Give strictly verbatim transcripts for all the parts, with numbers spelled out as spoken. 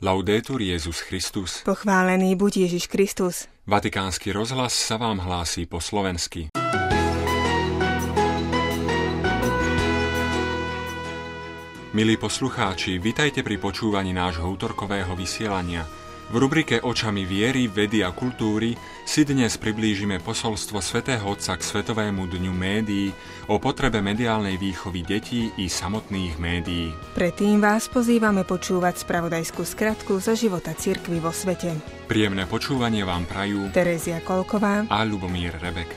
Laudetur Jesus Christus. Pochválený buď Ježiš Kristus. Vatikánsky rozhlas sa vám hlásí po slovensky. Milí poslucháči, vitajte pri počúvaní nášho útorkového vysielania. V rubrike Očami viery, vedy a kultúry si dnes priblížime posolstvo svätého Otca k Svetovému dňu médií o potrebe mediálnej výchovy detí i samotných médií. Predtým vás pozývame počúvať spravodajskú skratku zo života cirkvi vo svete. Príjemné počúvanie vám prajú Terezia Kolková a Ľubomír Rebek.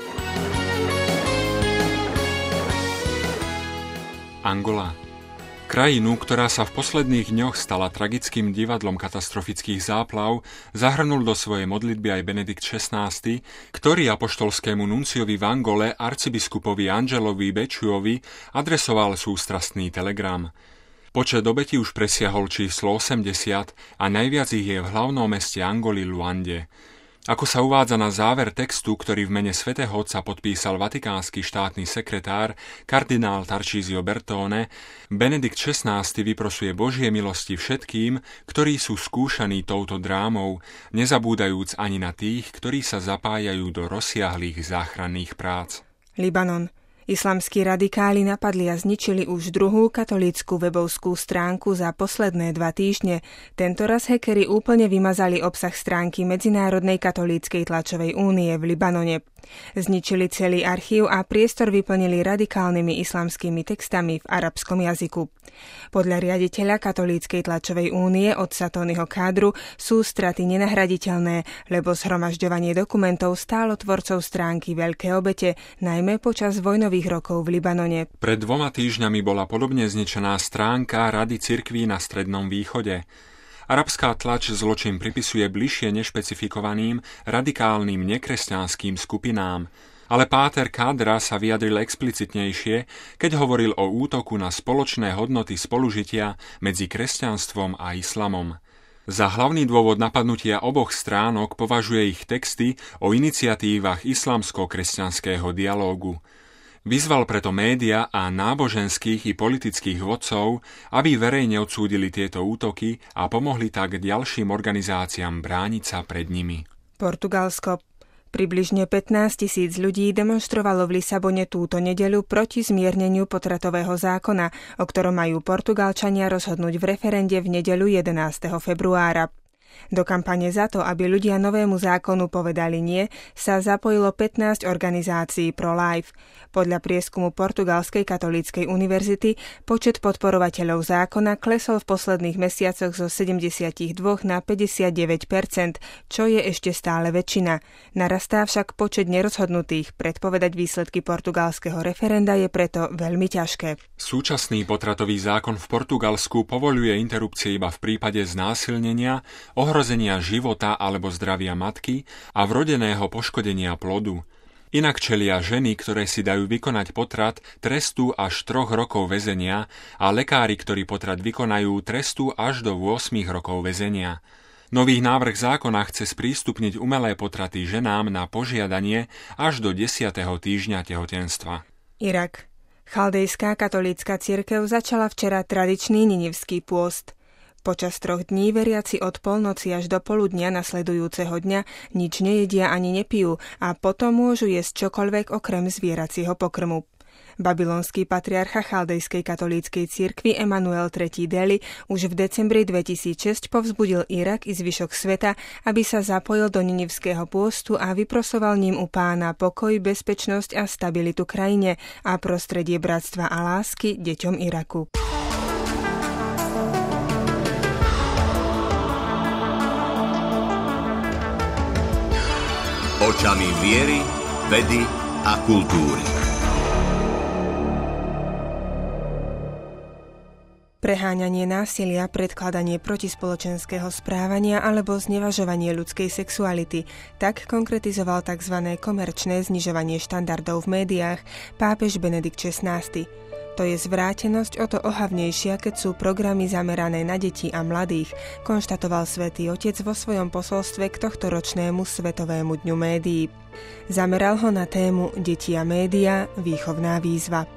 Angola. Krajinu, ktorá sa v posledných dňoch stala tragickým divadlom katastrofických záplav, zahrnul do svojej modlitby aj Benedikt šestnásty, ktorý apoštolskému nunciovi v Angole, arcibiskupovi Angelovi Bečuovi, adresoval sústrastný telegram. Počet obetí už presiahol číslo osemdesiat a najviac ich je v hlavnom meste Angoly Luande. Ako sa uvádza na záver textu, ktorý v mene svätého Otca podpísal vatikánsky štátny sekretár kardinál Tarcísio Bertone, Benedikt šestnásty vyprosuje Božie milosti všetkým, ktorí sú skúšaní touto drámou, nezabúdajúc ani na tých, ktorí sa zapájajú do rozsiahlých záchranných prác. Libanon. Islamskí radikáli napadli a zničili už druhú katolícku webovskú stránku za posledné dva týždne. Tentoraz hackeri úplne vymazali obsah stránky Medzinárodnej katolíckej tlačovej únie v Libanone. Zničili celý archív a priestor vyplnili radikálnymi islamskými textami v arabskom jazyku. Podľa riaditeľa katolíckej tlačovej únie otca Tonyho Kádru sú straty nenahraditeľné, lebo zhromažďovanie dokumentov stálo tvorcov stránky veľké obete, najmä počas vojnových rokov v Libanone. Pred dvoma týždňami bola podobne zničená stránka Rady cirkví na Strednom východe. Arabská tlač zločin pripisuje bližšie nešpecifikovaným, radikálnym nekresťanským skupinám. Ale páter Kádra sa vyjadril explicitnejšie, keď hovoril o útoku na spoločné hodnoty spolužitia medzi kresťanstvom a islamom. Za hlavný dôvod napadnutia oboch stránok považuje ich texty o iniciatívach islamsko-kresťanského dialógu. Vyzval preto média a náboženských i politických vodcov, aby verejne odsúdili tieto útoky a pomohli tak ďalším organizáciám brániť sa pred nimi. Portugalsko. Približne pätnásť tisíc ľudí demonštrovalo v Lisabone túto nedeľu proti zmierneniu potratového zákona, o ktorom majú Portugalčania rozhodnúť v referende v nedeľu jedenásteho februára. Do kampane za to, aby ľudia novému zákonu povedali nie, sa zapojilo pätnásť organizácií pro-life. Podľa prieskumu Portugalskej katolíckej univerzity počet podporovateľov zákona klesol v posledných mesiacoch zo sedemdesiatdva na päťdesiatdeväť percent, čo je ešte stále väčšina. Narastá však počet nerozhodnutých. Predpovedať výsledky portugalského referenda je preto veľmi ťažké. Súčasný potratový zákon v Portugalsku povoľuje interrupcie iba v prípade znásilnenia, ohrozenia života alebo zdravia matky a vrodeného poškodenia plodu. Inak čelia ženy, ktoré si dajú vykonať potrat, trestu až troch rokov väzenia a lekári, ktorí potrat vykonajú, trestu až do ôsmich rokov väzenia. Nový návrh zákona chce sprístupniť umelé potraty ženám na požiadanie až do desiateho týždňa tehotenstva. Irak. Chaldejská katolícka cirkev začala včera tradičný ninivský pôst. Počas troch dní veriaci od polnoci až do poludnia nasledujúceho dňa nič nejedia ani nepijú a potom môžu jesť čokoľvek okrem zvieracieho pokrmu. Babylonský patriarcha Chaldejskej katolíckej cirkvi Emanuel tretí. Deli už v decembri dvetisícšesť povzbudil Irak i zvyšok sveta, aby sa zapojil do ninivského pôstu a vyprosoval ním u Pána pokoj, bezpečnosť a stabilitu krajine a prostredie bratstva a lásky deťom Iraku. Očami viery, vedy a kultúry. Preháňanie násilia, predkladanie protispoločenského správania alebo znevažovanie ľudskej sexuality, tak konkretizoval tzv. Komerčné znižovanie štandardov v médiách pápež Benedikt šestnásty. To je zvrátenosť o to ohavnejšia, keď sú programy zamerané na deti a mladých, konštatoval Svätý Otec vo svojom posolstve k tohtoročnému Svetovému dňu médií. Zameral ho na tému Deti a média, výchovná výzva.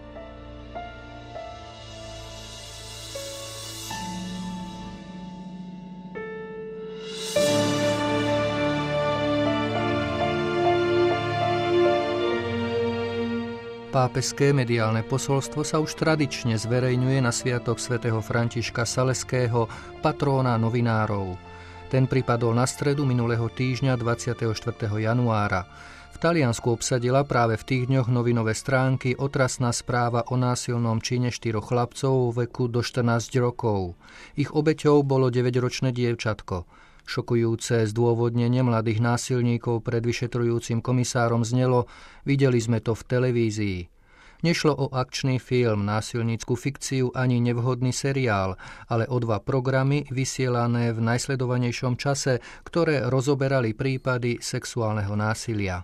Pápežské mediálne posolstvo sa už tradične zverejňuje na sviatok svätého Františka Saleského, patróna novinárov. Ten pripadol na stredu minulého týždňa dvadsiateho štvrtého januára. V Taliansku obsadila práve v tých dňoch novinové stránky otrasná správa o násilnom čine štyroch chlapcov vo veku do štrnásť rokov. Ich obeťou bolo deväťročné dievčatko. Šokujúce zdôvodnenie mladých násilníkov pred vyšetrujúcim komisárom znelo: videli sme to v televízii. Nešlo o akčný film, násilnícku fikciu ani nevhodný seriál, ale o dva programy vysielané v najsledovanejšom čase, ktoré rozoberali prípady sexuálneho násilia.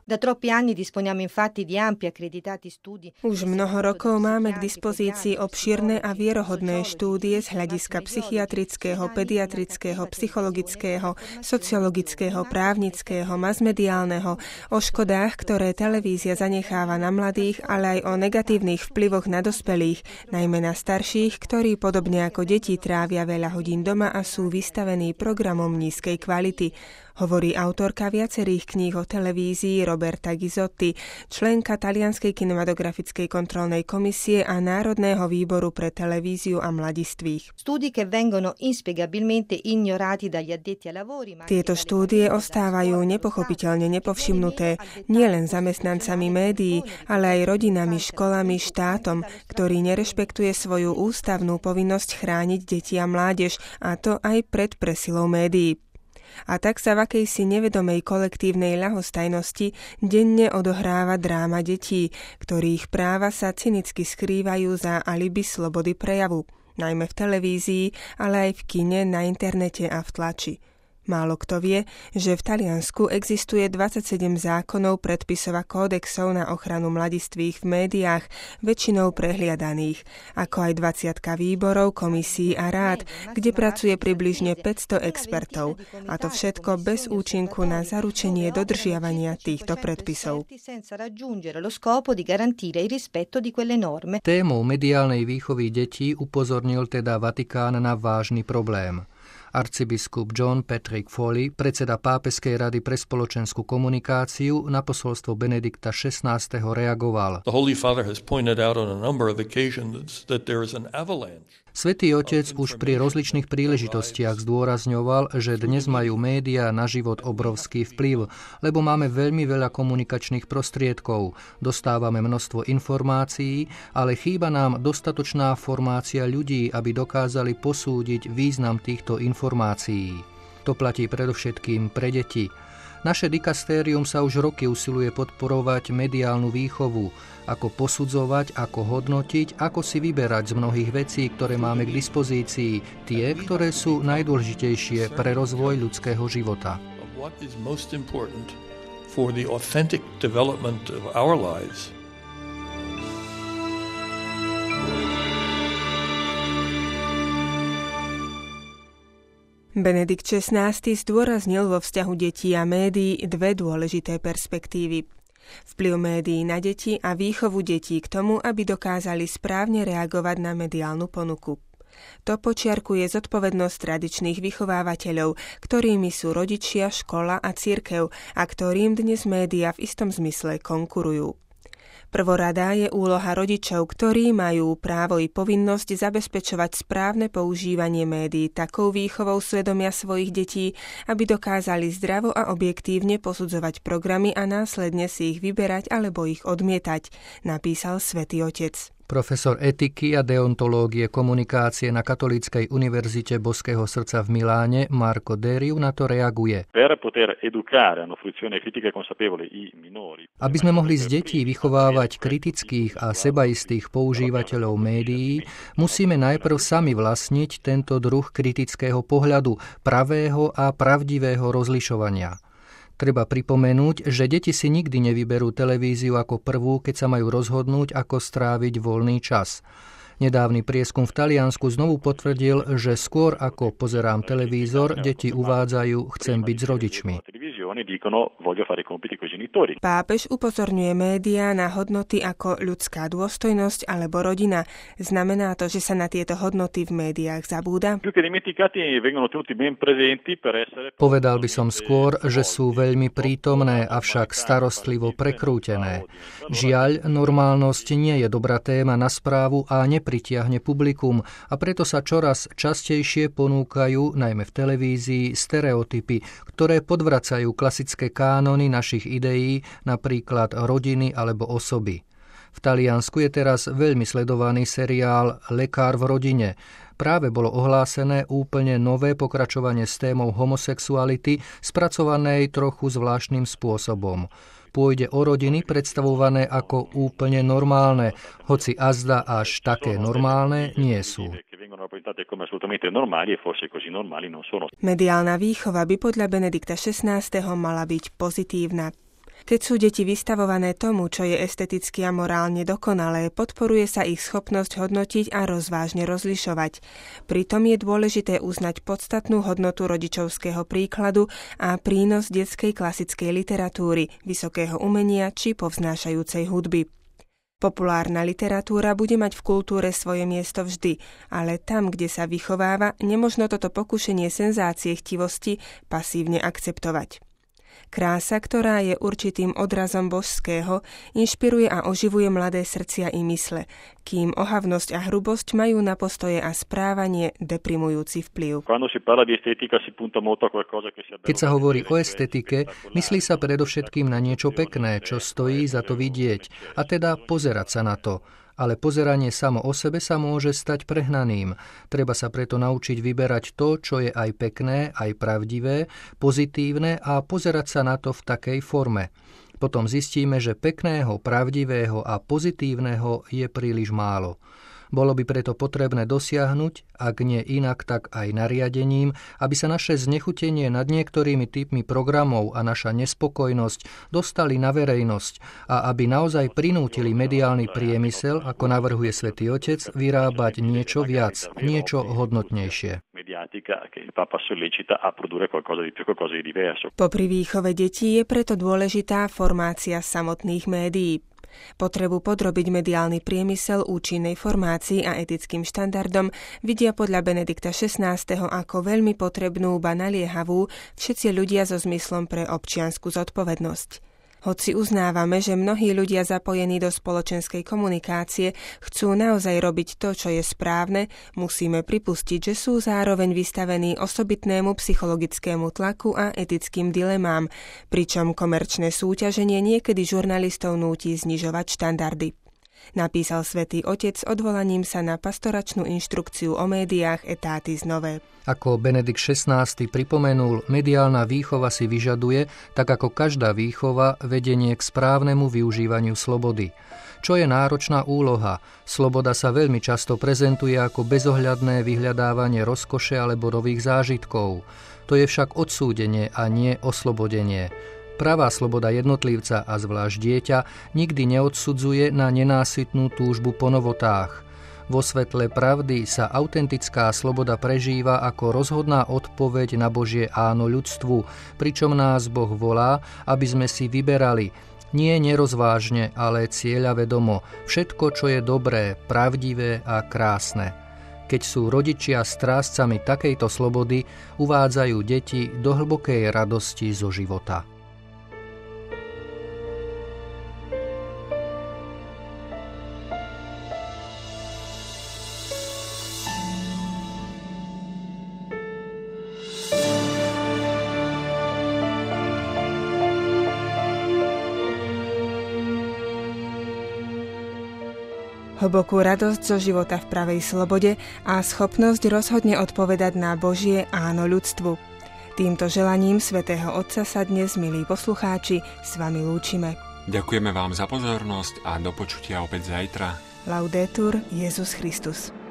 Už mnoho rokov máme k dispozícii obšírne a vierohodné štúdie z hľadiska psychiatrického, pediatrického, psychologického, sociologického, právnického, masmediálneho, o škodách, ktoré televízia zanecháva na mladých, ale aj o negatívnych negatívnych vplyvoch na dospelých, najmä na starších, ktorí podobne ako deti trávia veľa hodín doma a sú vystavení programom nízkej kvality, hovorí autorka viacerých kníh o televízii Roberta Ghizotti, členka Talianskej kinematografickej kontrolnej komisie a Národného výboru pre televíziu a mladistvých. Tieto štúdie ostávajú nepochopiteľne nepovšimnuté nielen zamestnancami médií, ale aj rodinami, školami, štátom, ktorý nerešpektuje svoju ústavnú povinnosť chrániť deti a mládež, a to aj pred presilou médií. A tak sa v akejsi nevedomej kolektívnej ľahostajnosti denne odohráva dráma detí, ktorých práva sa cynicky skrývajú za alibi slobody prejavu, najmä v televízii, ale aj v kine, na internete a v tlači. Málo kto vie, že v Taliansku existuje dvadsaťsedem zákonov, predpisov a kódexov na ochranu mladistvých v médiách, väčšinou prehliadaných, ako aj dvadsiatka výborov, komisií a rád, kde pracuje približne päťsto expertov, a to všetko bez účinku na zaručenie dodržiavania týchto predpisov. Témou mediálnej výchovy detí upozornil teda Vatikán na vážny problém. Arcibiskup John Patrick Foley, predseda Pápežskej rady pre spoločenskú komunikáciu, na posolstvo Benedikta šestnásteho reagoval. Svätý Otec už pri rozličných príležitostiach zdôrazňoval, že dnes majú médiá na život obrovský vplyv, lebo máme veľmi veľa komunikačných prostriedkov, dostávame množstvo informácií, ale chýba nám dostatočná formácia ľudí, aby dokázali posúdiť význam týchto informácií. To platí predovšetkým pre deti. Naše dikastérium sa už roky usiluje podporovať mediálnu výchovu, ako posudzovať, ako hodnotiť, ako si vyberať z mnohých vecí, ktoré máme k dispozícii, tie, ktoré sú najdôležitejšie pre rozvoj ľudského života. Benedikt šestnásty zdôraznil vo vzťahu detí a médií dve dôležité perspektívy. Vplyv médií na deti a výchovu detí k tomu, aby dokázali správne reagovať na mediálnu ponuku. To počiarkuje zodpovednosť tradičných vychovávateľov, ktorými sú rodičia, škola a cirkev, a ktorým dnes médiá v istom zmysle konkurujú. Prvoradá je úloha rodičov, ktorí majú právo i povinnosť zabezpečovať správne používanie médií takou výchovou svedomia svojich detí, aby dokázali zdravo a objektívne posudzovať programy a následne si ich vyberať alebo ich odmietať, napísal Svätý Otec. Profesor etiky a deontológie komunikácie na Katolíckej univerzite Boského srdca v Miláne Marco Deriu na to reaguje. Aby sme mohli z detí vychovávať kritických a sebaistých používateľov médií, musíme najprv sami vlastniť tento druh kritického pohľadu, pravého a pravdivého rozlišovania. Treba pripomenúť, že deti si nikdy nevyberú televíziu ako prvú, keď sa majú rozhodnúť, ako stráviť voľný čas. Nedávny prieskum v Taliansku znovu potvrdil, že skôr ako pozerám televízor, deti uvádzajú, chcem byť s rodičmi. Pápež upozorňuje médiá na hodnoty ako ľudská dôstojnosť alebo rodina. Znamená to, že sa na tieto hodnoty v médiách zabúda? Povedal by som skôr, že sú veľmi prítomné, avšak starostlivo prekrútené. Žiaľ, normálnosť nie je dobrá téma na správu a nepritiahne publikum a preto sa čoraz častejšie ponúkajú, najmä v televízii, stereotypy, ktoré podvracajú klasické kánony našich ideí, napríklad rodiny alebo osoby. V Taliansku je teraz veľmi sledovaný seriál Lekár v rodine. Práve bolo ohlásené úplne nové pokračovanie s témou homosexuality, spracovanej trochu zvláštnym spôsobom. Pôjde o rodiny predstavované ako úplne normálne, hoci azda až také normálne nie sú. Mediálna výchova by podľa Benedikta šestnásteho mala byť pozitívna. Keď sú deti vystavované tomu, čo je esteticky a morálne dokonalé, podporuje sa ich schopnosť hodnotiť a rozvážne rozlišovať. Pritom je dôležité uznať podstatnú hodnotu rodičovského príkladu a prínos detskej klasickej literatúry, vysokého umenia či povznášajúcej hudby. Populárna literatúra bude mať v kultúre svoje miesto vždy, ale tam, kde sa vychováva, nemožno toto pokušenie senzácie chtivosti pasívne akceptovať. Krása, ktorá je určitým odrazom božského, inšpiruje a oživuje mladé srdcia i mysle, kým ohavnosť a hrubosť majú na postoje a správanie deprimujúci vplyv. Keď sa hovorí o estetike, myslí sa predovšetkým na niečo pekné, čo stojí za to vidieť, a teda pozerať sa na to. Ale pozeranie samo o sebe sa môže stať prehnaným. Treba sa preto naučiť vyberať to, čo je aj pekné, aj pravdivé, pozitívne a pozerať sa na to v takej forme. Potom zistíme, že pekného, pravdivého a pozitívneho je príliš málo. Bolo by preto potrebné dosiahnuť, ak nie inak, tak aj nariadením, aby sa naše znechutenie nad niektorými typmi programov a naša nespokojnosť dostali na verejnosť a aby naozaj prinútili mediálny priemysel, ako navrhuje Svätý Otec, vyrábať niečo viac, niečo hodnotnejšie. Popri výchove detí je preto dôležitá formácia samotných médií. Potrebu podrobiť mediálny priemysel účinnej formácii a etickým štandardom vidia podľa Benedikta šestnásteho ako veľmi potrebnú ba naliehavú všetci ľudia so zmyslom pre občiansku zodpovednosť. Hoci uznávame, že mnohí ľudia zapojení do spoločenskej komunikácie chcú naozaj robiť to, čo je správne, musíme pripustiť, že sú zároveň vystavení osobitnému psychologickému tlaku a etickým dilemám, pričom komerčné súťaženie niekedy žurnalistov núti znižovať štandardy. Napísal Svätý Otec odvolaním sa na pastoračnú inštrukciu o médiách Aetatis Novae. Ako Benedikt šestnásty pripomenul, mediálna výchova si vyžaduje, tak ako každá výchova, vedenie k správnemu využívaniu slobody. Čo je náročná úloha? Sloboda sa veľmi často prezentuje ako bezohľadné vyhľadávanie rozkoše alebo nových zážitkov. To je však odsúdenie a nie oslobodenie. Pravá sloboda jednotlivca a zvlášť dieťa nikdy neodsudzuje na nenásytnú túžbu po novotách. Vo svetle pravdy sa autentická sloboda prežíva ako rozhodná odpoveď na Božie áno ľudstvu, pričom nás Boh volá, aby sme si vyberali, nie nerozvážne, ale cieľavedomo, všetko, čo je dobré, pravdivé a krásne. Keď sú rodičia strážcami takejto slobody, uvádzajú deti do hlbokej radosti zo života. Hlbokú radosť zo života v pravej slobode a schopnosť rozhodne odpovedať na Božie áno ľudstvu. Týmto želaním Svätého Otca sa dnes, milí poslucháči, s vami lúčime. Ďakujeme vám za pozornosť a do počutia opäť zajtra. Laudetur Jesus Christus.